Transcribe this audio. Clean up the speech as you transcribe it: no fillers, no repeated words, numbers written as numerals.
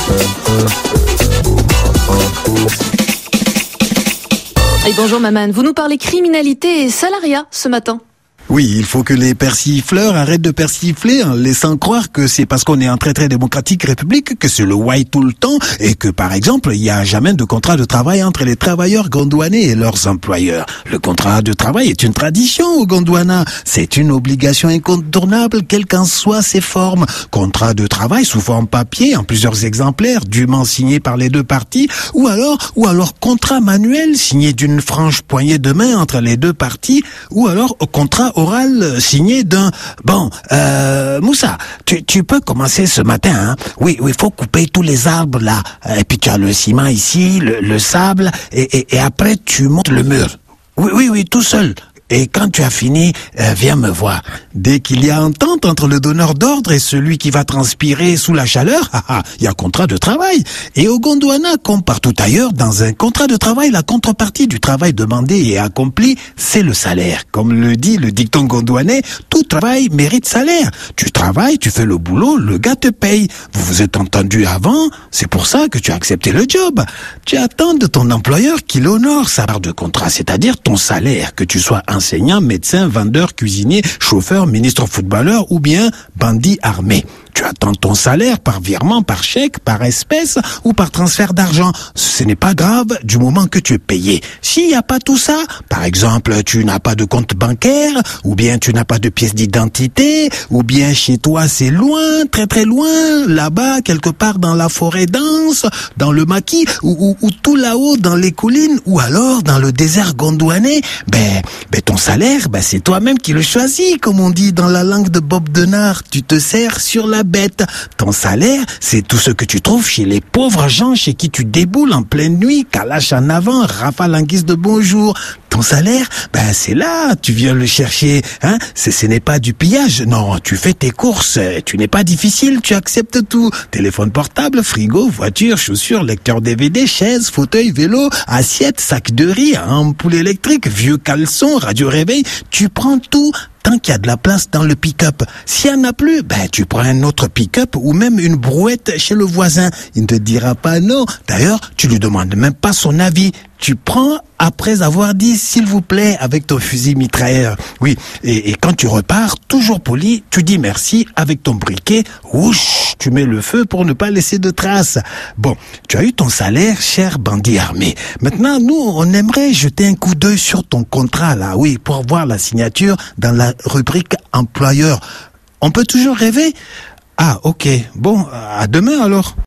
Et bonjour Maman, vous nous parlez criminalité et salariat ce matin. Oui, il faut que les persifleurs arrêtent de persifler en laissant croire que c'est parce qu'on est en très démocratique république que c'est le why tout le temps et que par exemple, il n'y a jamais de contrat de travail entre les travailleurs gondouanais et leurs employeurs. Le contrat de travail est une tradition au Gondwana. C'est une obligation incontournable, quelles qu'en soient ses formes. Contrat de travail sous forme papier en plusieurs exemplaires, dûment signé par les deux parties, ou alors contrat manuel signé d'une franche poignée de main entre les deux parties, ou alors contrat oral signé d'un... Bon, Moussa, tu peux commencer ce matin, hein? Oui, faut couper tous les arbres là. Et puis tu as le ciment ici, le sable, et après tu montes le mur. Oui, tout seul. Et quand tu as fini, viens me voir. Dès qu'il y a entente entre le donneur d'ordre et celui qui va transpirer sous la chaleur, il y a contrat de travail. Et au Gondwana, comme partout ailleurs, dans un contrat de travail, la contrepartie du travail demandé et accompli, c'est le salaire. Comme le dit le dicton gondwanais, tout travail mérite salaire. Tu travailles, tu fais le boulot, le gars te paye. Vous vous êtes entendu avant, c'est pour ça que tu as accepté le job. Tu attends de ton employeur qu'il honore sa part de contrat, c'est-à-dire ton salaire, que tu sois enseignant, médecin, vendeur, cuisinier, chauffeur, ministre footballeur ou bien bandit armé. Tu attends ton salaire par virement, par chèque, par espèce ou par transfert d'argent. Ce n'est pas grave du moment que tu es payé. S'il n'y a pas tout ça, par exemple, tu n'as pas de compte bancaire, ou bien tu n'as pas de pièce d'identité, ou bien chez toi c'est loin, très loin, là-bas, quelque part dans la forêt dense, dans le maquis, ou tout là-haut dans les collines, ou alors dans le désert gondouanais, ton salaire, c'est toi-même qui le choisis, comme on dit dans la langue de Bob Denard. Tu te sers sur la bête. Ton salaire, c'est tout ce que tu trouves chez les pauvres gens chez qui tu déboules en pleine nuit, calache en avant, rafale en guise de bonjour. Ton salaire, c'est là, tu viens le chercher, hein. Ce n'est pas du pillage, non, tu fais tes courses, tu n'es pas difficile, tu acceptes tout. Téléphone portable, frigo, voiture, chaussures, lecteur DVD, chaise, fauteuil, vélo, assiette, sac de riz, ampoule électrique, vieux caleçon, radio réveil, tu prends tout. Tant qu'il y a de la place dans le pick-up. S'il n'y en a plus, tu prends un autre pick-up ou même une brouette chez le voisin. Il ne te dira pas non. D'ailleurs, tu lui demandes même pas son avis. Tu prends après avoir dit s'il vous plaît avec ton fusil mitrailleur. Oui, et quand tu repars, toujours poli, tu dis merci avec ton briquet. Ouch, tu mets le feu pour ne pas laisser de traces. Bon, tu as eu ton salaire, cher bandit armé. Maintenant, nous, on aimerait jeter un coup d'œil sur ton contrat là, oui, pour voir la signature dans la rubrique employeur. On peut toujours rêver. Ah, ok. Bon, à demain alors.